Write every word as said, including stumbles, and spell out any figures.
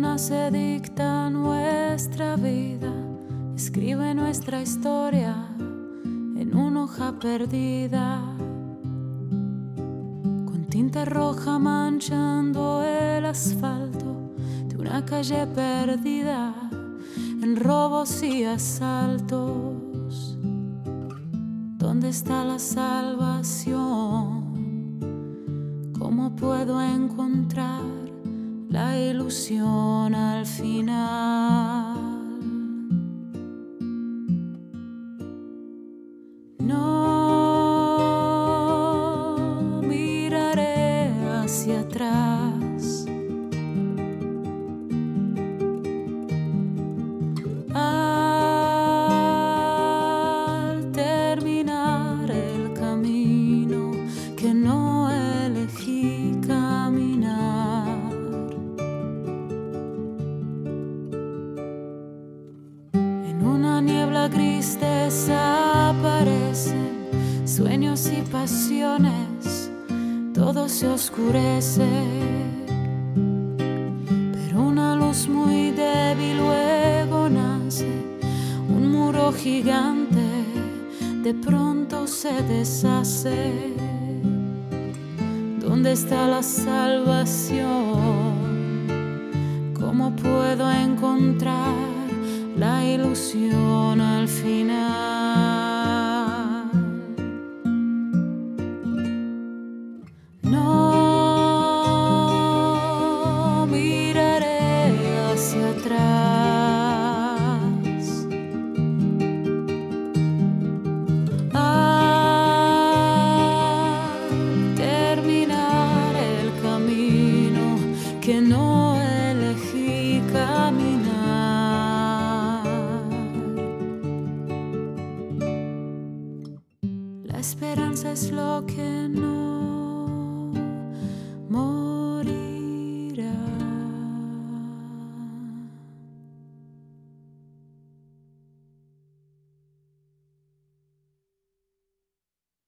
luna se dicta nuestra vida, escribe nuestra historia en una hoja perdida, con tinta roja manchando el asfalto de una calle perdida en robos y asaltos. ¿Dónde está la salvación? ¿Cómo puedo encontrar la ilusión al final? No miraré hacia atrás. Al terminar el camino que no elegí caminar, en una niebla gris desaparecen sueños y pasiones, todo se oscurece, pero una luz muy débil luego nace, un muro gigante de pronto se deshace. ¿Dónde está la salvación? ¿Cómo puedo encontrar la ilusión al final? No miraré hacia atrás. Al terminar el camino que no elegí caminar, la esperanza es lo que no